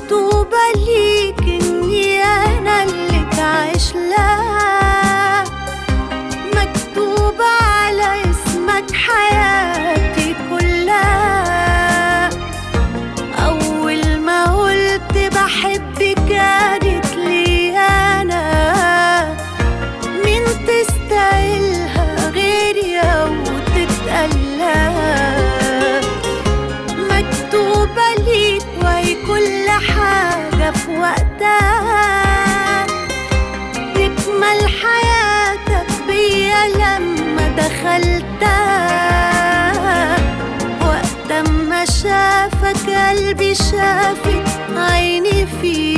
مكتوبة ليك إني أنا اللي تعيش لها، مكتوبة على اسمك حياتي كلها. أول ما قلت بحبك كانت لي أنا، مين تستاهلها غيري أو تتقلها؟ مكتوبة ليك وهي كل حاجة في وقتها، تكمل حياتك بيا لما دخلتها. وقت ما شافك قلبي شافك، عيني فيك